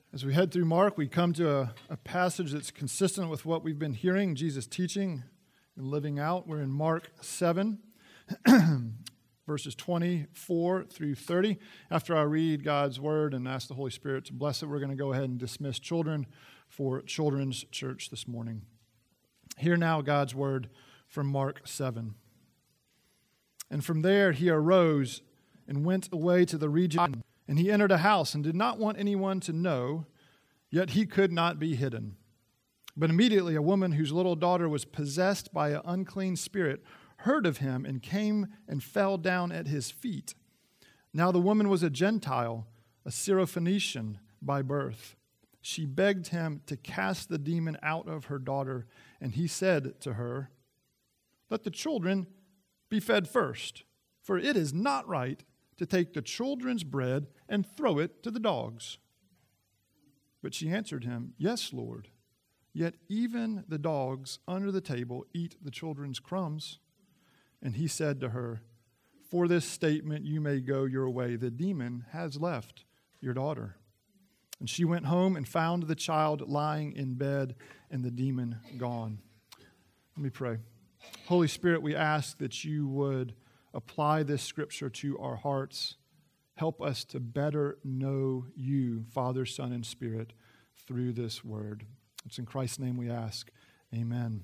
As we head through Mark, we come to a passage that's consistent with what we've been hearing Jesus teaching and living out. We're in Mark 7, verses 24 through 30. After I read God's word and ask the Holy Spirit to bless it, we're going to go ahead and dismiss children for Children's Church this morning. Hear now God's word from Mark 7. And from there he arose and went away to the region. And he entered a house and did not want anyone to know, yet he could not be hidden. But immediately a woman whose little daughter was possessed by an unclean spirit heard of him and came and fell down at his feet. Now the woman was a Gentile, a Syrophoenician by birth. She begged him to cast the demon out of her daughter, and he said to her, "Let the children be fed first, for it is not right to take the children's bread and throw it to the dogs." But she answered him, "Yes, Lord, yet even the dogs under the table eat the children's crumbs." And he said to her, "For this statement you may go your way. The demon has left your daughter." And she went home and found the child lying in bed and the demon gone. Let me pray. Holy Spirit, we ask that you would apply this scripture to our hearts. Help us to better know you, Father, Son, and Spirit, through this word. It's in Christ's name we ask. Amen.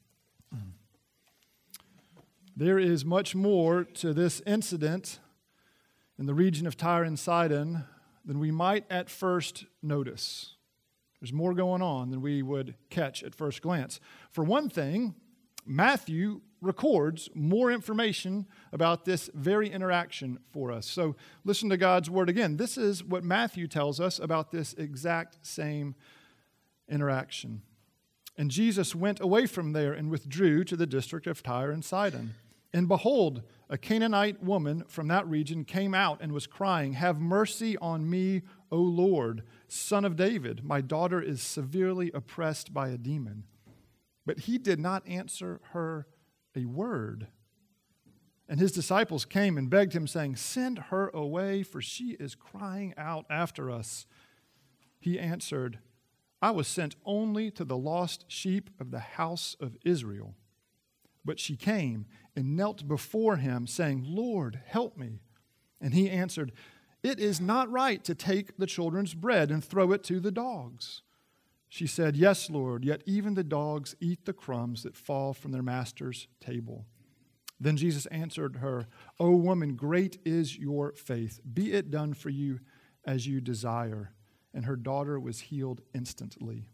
There is much more to this incident in the region of Tyre and Sidon than we might at first notice. There's more going on than we would catch at first glance. For one thing, Matthew records more information about this very interaction for us. So listen to God's word again. This is what Matthew tells us about this exact same interaction. And Jesus went away from there and withdrew to the district of Tyre and Sidon. And behold, a Canaanite woman from that region came out and was crying, "Have mercy on me, O Lord, Son of David. My daughter is severely oppressed by a demon." But he did not answer her a word. And his disciples came and begged him, saying, "Send her away, for she is crying out after us." He answered, "I was sent only to the lost sheep of the house of Israel." But she came and knelt before him, saying, "Lord, help me." And he answered, "It is not right to take the children's bread and throw it to the dogs." She said, "Yes, Lord, yet even the dogs eat the crumbs that fall from their master's table." Then Jesus answered her, "O woman, great is your faith. Be it done for you as you desire." And her daughter was healed instantly.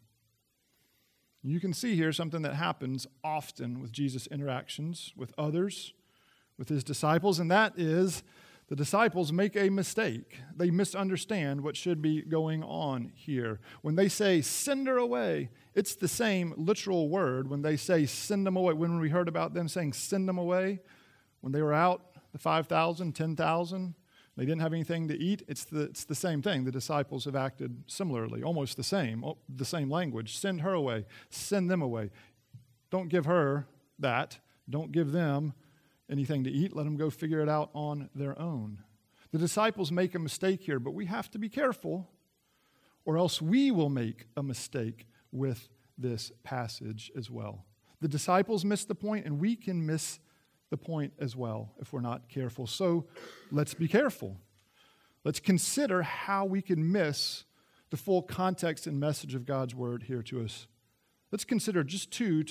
You can see here something that happens often with Jesus' interactions with others, with his disciples, and that is the disciples make a mistake. They misunderstand what should be going on here. When they say, "Send her away," it's the same literal word when they say, "Send them away." When we heard about them saying, "Send them away," when they were out, the 5,000, 10,000, they didn't have anything to eat, it's the same thing. The disciples have acted similarly, almost the same language. Send her away. Send them away. Don't give her that. Don't give them anything to eat. Let them go figure it out on their own. The disciples make a mistake here, but we have to be careful, or else we will make a mistake with this passage as well. The disciples missed the point, and we can miss the point as well if we're not careful. So let's be careful. Let's consider how we can miss the full context and message of God's word here to us. Let's consider just two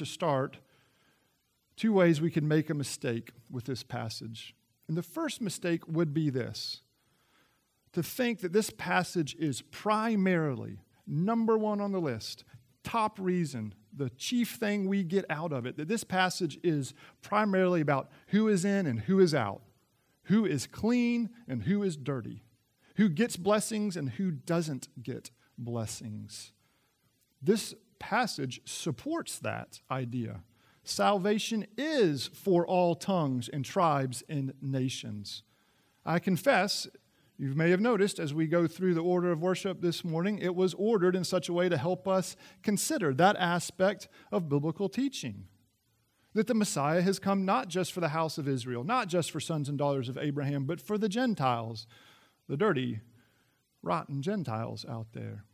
ways we can make a mistake with this passage. And the first mistake would be this: to think that this passage is primarily, number one on the list, top reason, the chief thing we get out of it, that this passage is primarily about who is in and who is out, who is clean and who is dirty, who gets blessings and who doesn't get blessings. This passage supports that idea. Salvation is for all tongues and tribes and nations. I confess, you may have noticed as we go through the order of worship this morning, it was ordered in such a way to help us consider that aspect of biblical teaching. That the Messiah has come not just for the house of Israel, not just for sons and daughters of Abraham, but for the Gentiles, the dirty, rotten Gentiles out there.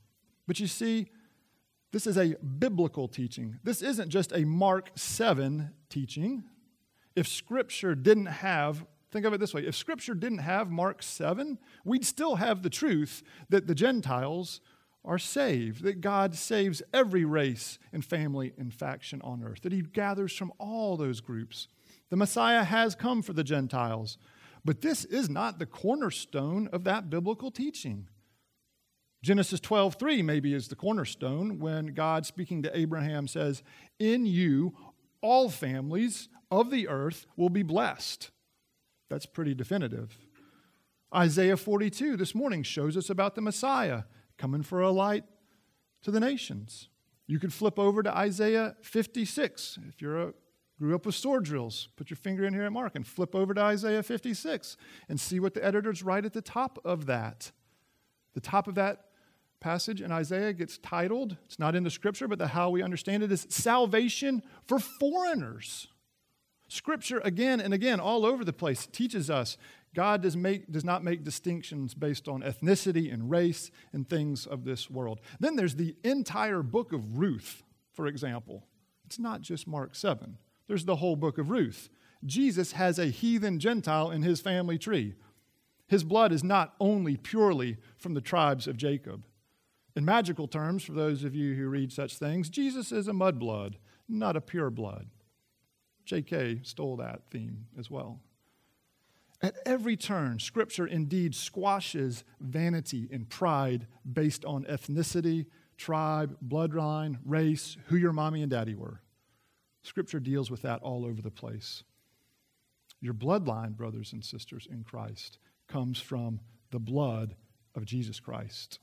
But you see, this is a biblical teaching. This isn't just a Mark 7 teaching. If Scripture didn't have, think of it this way, if Scripture didn't have Mark 7, we'd still have the truth that the Gentiles are saved, that God saves every race and family and faction on earth, that he gathers from all those groups. The Messiah has come for the Gentiles, but this is not the cornerstone of that biblical teaching. Genesis 12:3 maybe is the cornerstone when God, speaking to Abraham, says, "In you all families of the earth will be blessed." That's pretty definitive. Isaiah 42 this morning shows us about the Messiah coming for a light to the nations. You could flip over to Isaiah 56. If grew up with sword drills, put your finger in here at Mark and flip over to Isaiah 56 and see what the editors write at the top of that. The top of that passage in Isaiah gets titled, it's not in the Scripture, but how we understand it is salvation for foreigners. Scripture again and again all over the place teaches us God does not make distinctions based on ethnicity and race and things of this world. Then there's the entire book of Ruth, for example. It's not just Mark 7. There's the whole book of Ruth. Jesus has a heathen Gentile in his family tree. His blood is not only purely from the tribes of Jacob. In magical terms, for those of you who read such things, Jesus is a mudblood, not a pure blood. J.K. stole that theme as well. At every turn, Scripture indeed squashes vanity and pride based on ethnicity, tribe, bloodline, race, who your mommy and daddy were. Scripture deals with that all over the place. Your bloodline, brothers and sisters in Christ, comes from the blood of Jesus Christ.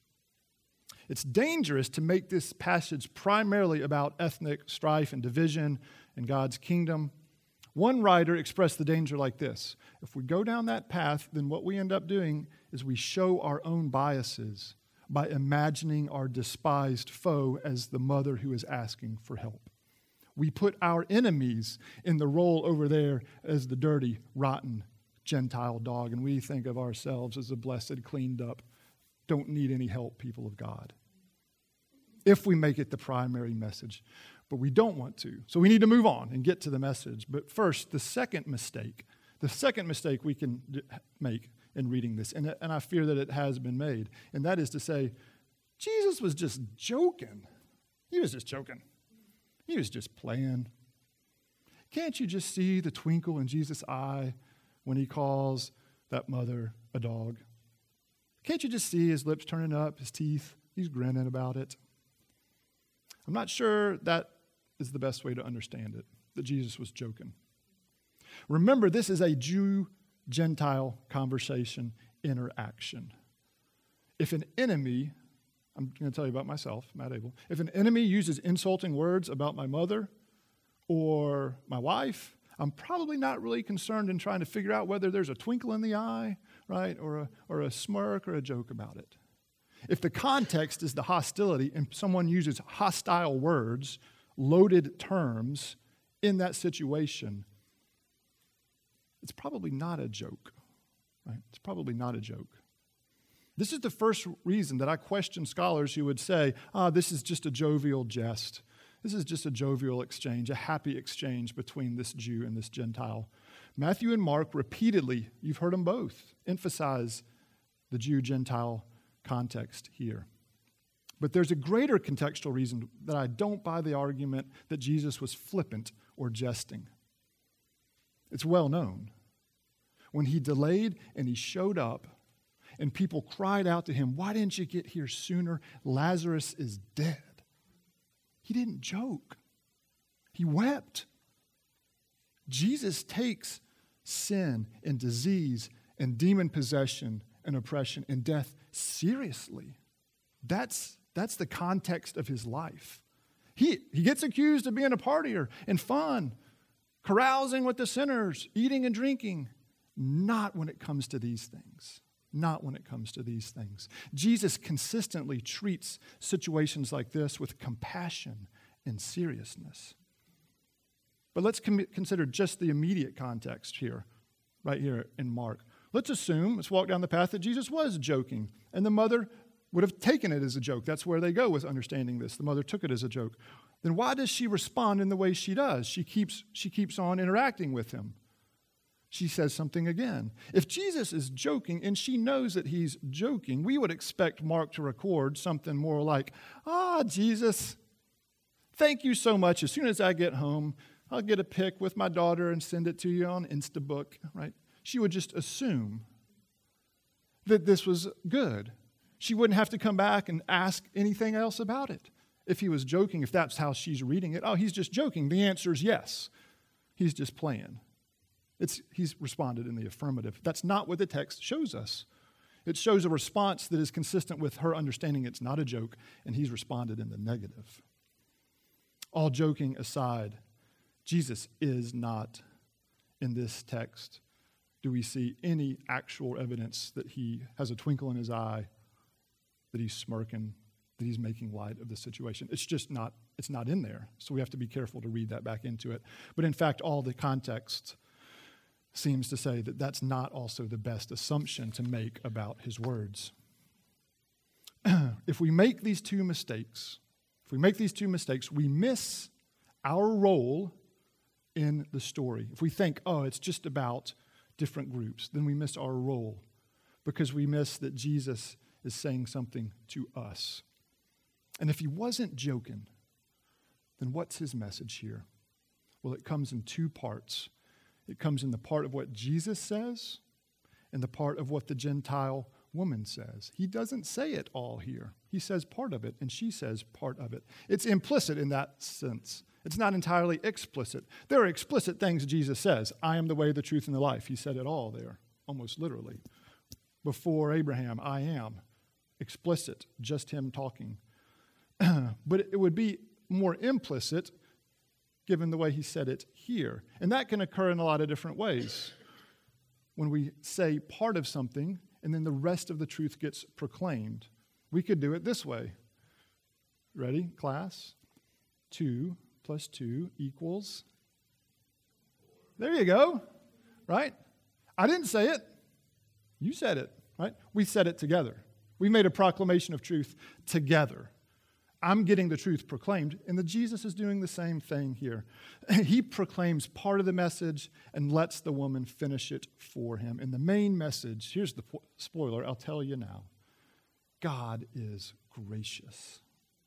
It's dangerous to make this passage primarily about ethnic strife and division in God's kingdom. One writer expressed the danger like this: if we go down that path, then what we end up doing is we show our own biases by imagining our despised foe as the mother who is asking for help. We put our enemies in the role over there as the dirty, rotten Gentile dog, and we think of ourselves as the blessed, cleaned up, don't need any help people of God, if we make it the primary message. But we don't want to. So we need to move on and get to the message. But first, the second mistake we can make in reading this, and I fear that it has been made, and that is to say, Jesus was just joking. He was just joking. He was just playing. Can't you just see the twinkle in Jesus' eye when he calls that mother a dog? Can't you just see his lips turning up, his teeth? He's grinning about it. I'm not sure that is the best way to understand it, that Jesus was joking. Remember, this is a Jew-Gentile conversation interaction. If an enemy, I'm going to tell you about myself, Matt Abel, if an enemy uses insulting words about my mother or my wife, I'm probably not really concerned in trying to figure out whether there's a twinkle in the eye, right, or a smirk or a joke about it. If the context is the hostility and someone uses hostile words, loaded terms in that situation, it's probably not a joke, right? It's probably not a joke. This is the first reason that I question scholars who would say, this is just a jovial jest. This is just a jovial exchange, a happy exchange between this Jew and this Gentile. Matthew and Mark repeatedly, you've heard them both, emphasize the Jew-Gentile context here. But there's a greater contextual reason that I don't buy the argument that Jesus was flippant or jesting. It's well known. When he delayed and he showed up and people cried out to him, "Why didn't you get here sooner? Lazarus is dead." He didn't joke. He wept. Jesus takes sin and disease and demon possession and oppression and death seriously. That's the context of his life. He gets accused of being a partier and fun, carousing with the sinners, eating and drinking. Not when it comes to these things. Not when it comes to these things. Jesus consistently treats situations like this with compassion and seriousness. But let's consider just the immediate context here, right here in Mark. Let's walk down the path that Jesus was joking, and the mother would have taken it as a joke. That's where they go with understanding this. The mother took it as a joke. Then why does she respond in the way she does? She keeps on interacting with him. She says something again. If Jesus is joking and she knows that he's joking, we would expect Mark to record something more like, Jesus, thank you so much. As soon as I get home, I'll get a pic with my daughter and send it to you on Instabook, right? She would just assume that this was good. She wouldn't have to come back and ask anything else about it. If he was joking, if that's how she's reading it, he's just joking. The answer is yes. He's just playing. He's responded in the affirmative. That's not what the text shows us. It shows a response that is consistent with her understanding it's not a joke, and he's responded in the negative. All joking aside, Jesus is not, in this text, do we see any actual evidence that he has a twinkle in his eye, that he's smirking, that he's making light of the situation. It's not in there. So we have to be careful to read that back into it. But in fact, all the context seems to say that that's not also the best assumption to make about his words. If we make these two mistakes, we miss our role in the story. If we think, it's just about different groups, then we miss our role because we miss that Jesus is saying something to us. And if he wasn't joking, then what's his message here? Well, it comes in two parts. It comes in the part of what Jesus says and the part of what the Gentile woman says. He doesn't say it all here. He says part of it, and she says part of it. It's implicit in that sense. It's not entirely explicit. There are explicit things Jesus says. I am the way, the truth, and the life. He said it all there, almost literally. Before Abraham, I am. Explicit, just him talking. But it would be more implicit given the way he said it here. And that can occur in a lot of different ways. When we say part of something and then the rest of the truth gets proclaimed. We could do it this way. Ready, class? 2 plus 2 equals. There you go, right? I didn't say it. You said it, right? We said it together. We made a proclamation of truth together. I'm getting the truth proclaimed, and Jesus is doing the same thing here. He proclaims part of the message and lets the woman finish it for him. And the main message, here's the spoiler, I'll tell you now. God is gracious.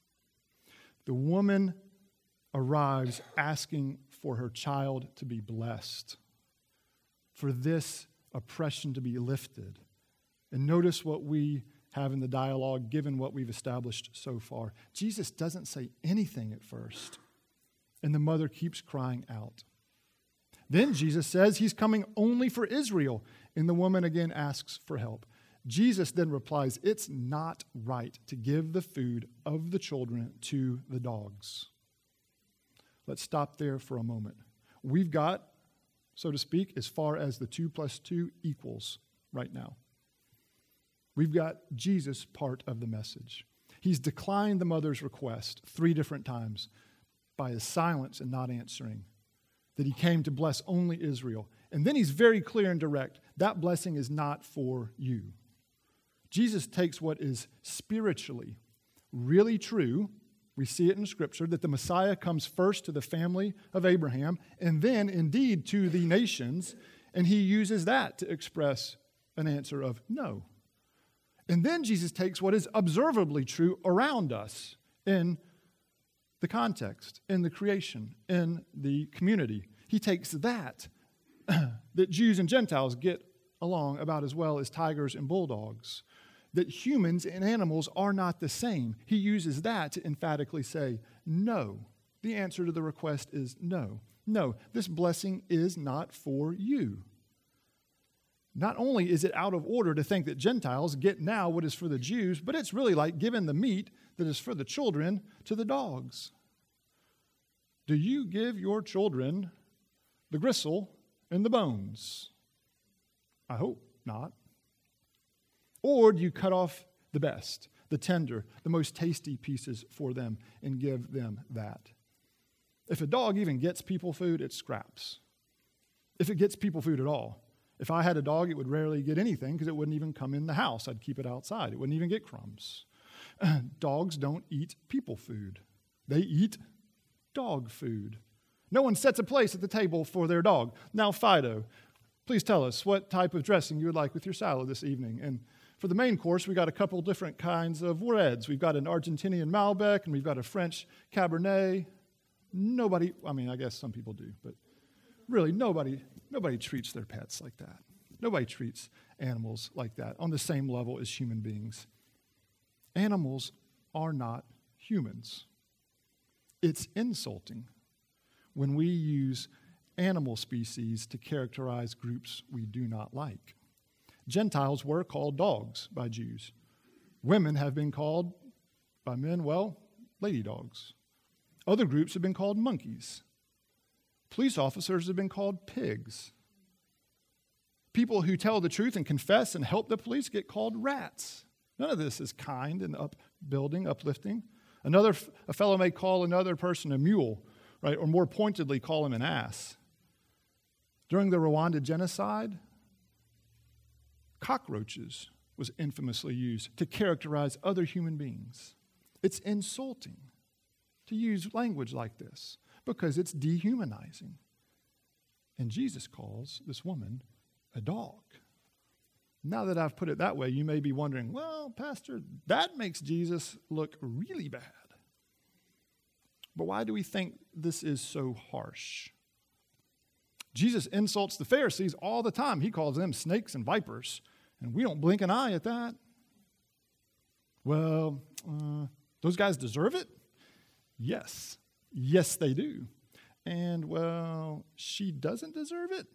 The woman arrives asking for her child to be blessed, for this oppression to be lifted. And notice what we have in the dialogue, given what we've established so far. Jesus doesn't say anything at first, and the mother keeps crying out. Then Jesus says he's coming only for Israel, and the woman again asks for help. Jesus then replies, it's not right to give the food of the children to the dogs. Let's stop there for a moment. We've got, so to speak, as far as the 2 plus 2 equals right now. We've got Jesus' part of the message. He's declined the mother's request 3 different times by his silence and not answering, that he came to bless only Israel. And then he's very clear and direct, that blessing is not for you. Jesus takes what is spiritually really true. We see it in Scripture that the Messiah comes first to the family of Abraham and then indeed to the nations, and he uses that to express an answer of no. And then Jesus takes what is observably true around us in the context, in the creation, in the community. He takes that Jews and Gentiles get along about as well as tigers and bulldogs, that humans and animals are not the same. He uses that to emphatically say, no. The answer to the request is no. No, this blessing is not for you. Not only is it out of order to think that Gentiles get now what is for the Jews, but it's really like giving the meat that is for the children to the dogs. Do you give your children the gristle and the bones? I hope not. Or do you cut off the best, the tender, the most tasty pieces for them and give them that? If a dog even gets people food, it scraps. If it gets people food at all. If I had a dog, it would rarely get anything because it wouldn't even come in the house. I'd keep it outside. It wouldn't even get crumbs. Dogs don't eat people food. They eat dog food. No one sets a place at the table for their dog. Now, Fido, please tell us what type of dressing you would like with your salad this evening. And for the main course, we got a couple different kinds of reds. We've got an Argentinian Malbec, and we've got a French Cabernet. Nobody, I mean, I guess some people do, but really nobody treats their pets like that. Nobody treats animals like that on the same level as human beings. Animals are not humans. It's insulting when we use animal species to characterize groups we do not like. Gentiles were called dogs by Jews. Women have been called by men, well, lady dogs. Other groups have been called monkeys. Police officers have been called pigs. People who tell the truth and confess and help the police get called rats. None of this is kind and upbuilding, uplifting. A fellow may call another person a mule, right? Or more pointedly, call him an ass. During the Rwanda genocide, cockroaches was infamously used to characterize other human beings. It's insulting to use language like this because it's dehumanizing. And Jesus calls this woman a dog. Now that I've put it that way, you may be wondering, well, Pastor, that makes Jesus look really bad. But why do we think this is so harsh? Jesus insults the Pharisees all the time. He calls them snakes and vipers, and we don't blink an eye at that. Well, those guys deserve it? Yes. Yes, they do. And, well, she doesn't deserve it?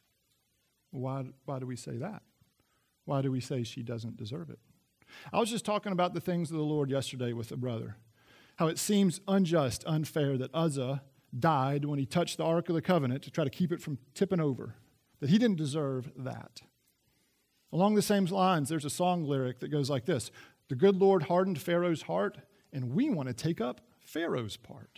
Why do we say that? Why do we say she doesn't deserve it? I was just talking about the things of the Lord yesterday with a brother. How it seems unjust, unfair that Uzzah died when he touched the Ark of the Covenant to try to keep it from tipping over. That he didn't deserve that. Along the same lines, there's a song lyric that goes like this. The good Lord hardened Pharaoh's heart, and we want to take up Pharaoh's part.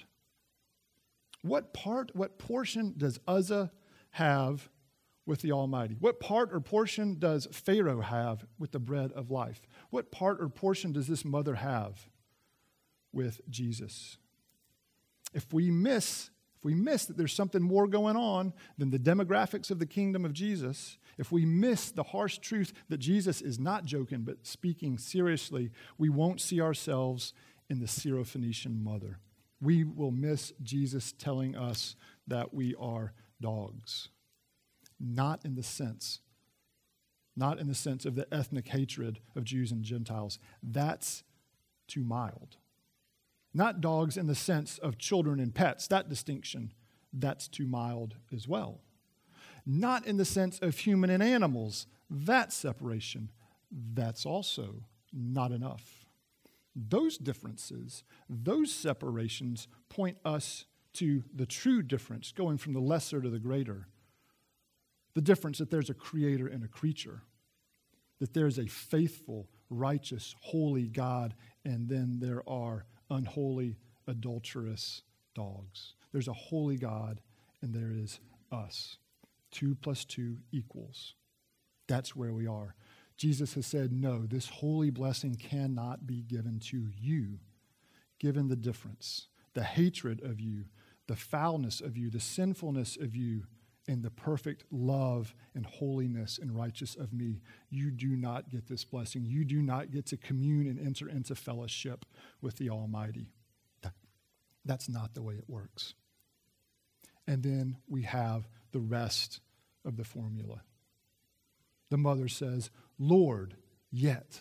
What portion does Uzzah have with the Almighty? What part or portion does Pharaoh have with the bread of life? What part or portion does this mother have with Jesus? If we miss that there's something more going on than the demographics of the kingdom of Jesus, if we miss the harsh truth that Jesus is not joking but speaking seriously, we won't see ourselves in the Syrophoenician mother. We will miss Jesus telling us that we are dogs. Not in the sense of the ethnic hatred of Jews and Gentiles. That's too mild. Not dogs in the sense of children and pets. That distinction, that's too mild as well. Not in the sense of human and animals. That separation, that's also not enough. Those differences, those separations point us to the true difference, going from the lesser to the greater. The difference that there's a creator and a creature, that there's a faithful, righteous, holy God, and then there are unholy, adulterous dogs. There's a holy God, and there is us. 2 + 2 =. That's where we are. Jesus has said, no, this holy blessing cannot be given to you, given the difference, the hatred of you, the foulness of you, the sinfulness of you, and the perfect love and holiness and righteousness of me. You do not get this blessing. You do not get to commune and enter into fellowship with the Almighty. That's not the way it works. And then we have the rest of the formula. The mother says, Lord, yet.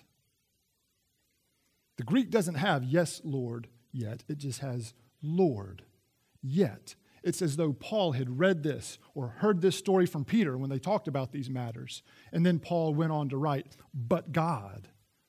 The Greek doesn't have yes, Lord, yet. It just has Lord, yet. It's as though Paul had read this or heard this story from Peter when they talked about these matters. And then Paul went on to write, but God,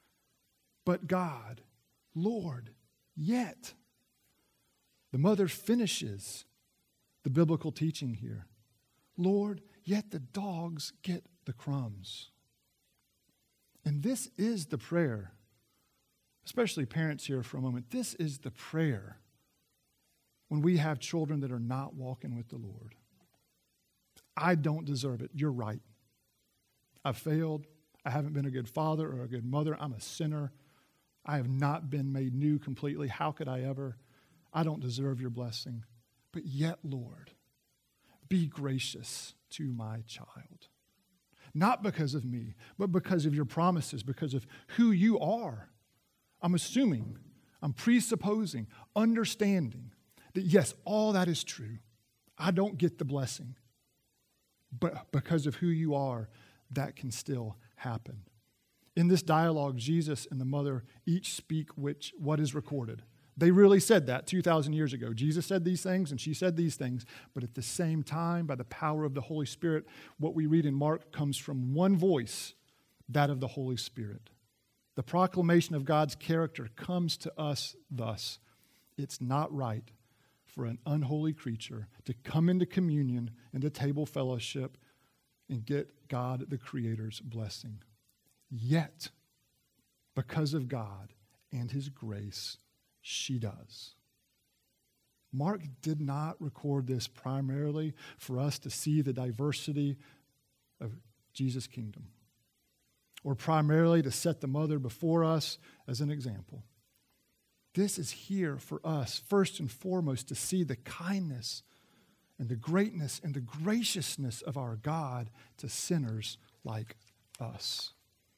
Lord, yet. The mother finishes the biblical teaching here. Lord, yet the dogs get the crumbs. And this is the prayer, especially parents here for a moment. This is the prayer when we have children that are not walking with the Lord. I don't deserve it. You're right. I've failed. I haven't been a good father or a good mother. I'm a sinner. I have not been made new completely. How could I ever? I don't deserve your blessing. But yet, Lord, be gracious to my child. Not because of me, but because of your promises, because of who you are. I'm assuming, I'm presupposing, understanding that yes, all that is true. I don't get the blessing. But because of who you are, that can still happen. In this dialogue, Jesus and the mother each speak what is recorded. They really said that 2,000 years ago. Jesus said these things and she said these things, but at the same time, by the power of the Holy Spirit, what we read in Mark comes from one voice, that of the Holy Spirit. The proclamation of God's character comes to us thus. It's not right for an unholy creature to come into communion, into table fellowship, and get God the Creator's blessing. Yet, because of God and his grace, she does. Mark did not record this primarily for us to see the diversity of Jesus' kingdom, or primarily to set the mother before us as an example. This is here for us, first and foremost, to see the kindness and the greatness and the graciousness of our God to sinners like us.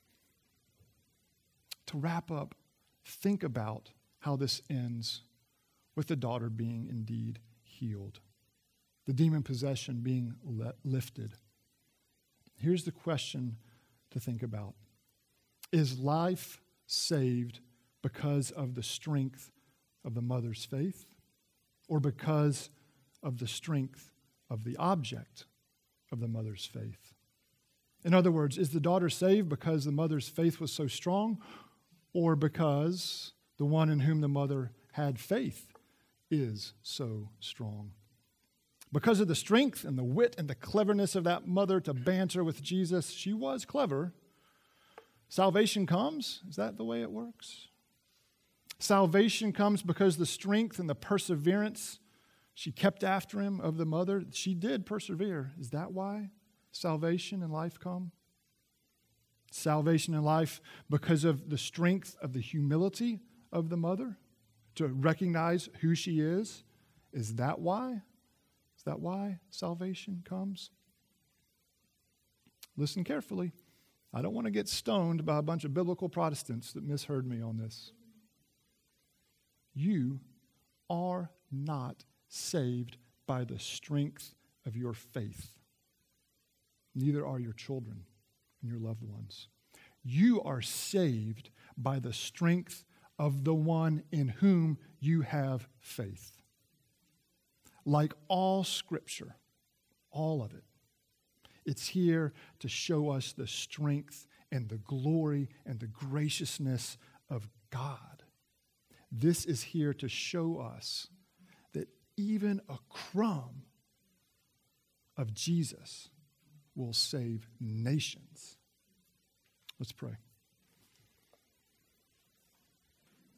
To wrap up, think about how this ends with the daughter being indeed healed, the demon possession being lifted. Here's the question to think about. Is life saved because of the strength of the mother's faith, or because of the strength of the object of the mother's faith? In other words, is the daughter saved because the mother's faith was so strong, or because the one in whom the mother had faith is so strong? Because of the strength and the wit and the cleverness of that mother to banter with Jesus, she was clever. Salvation comes? Is that the way it works? Salvation comes because the strength and the perseverance she kept after him of the mother, she did persevere. Is that why salvation and life come? Salvation and life because of the strength of the humility of the mother to recognize who she is. Is that why? Is that why salvation comes? Listen carefully. I don't want to get stoned by a bunch of biblical Protestants that misheard me on this. You are not saved by the strength of your faith. Neither are your children and your loved ones. You are saved by the strength of the one in whom you have faith. Like all Scripture, all of it, it's here to show us the strength and the glory and the graciousness of God. This is here to show us that even a crumb of Jesus will save nations. Let's pray.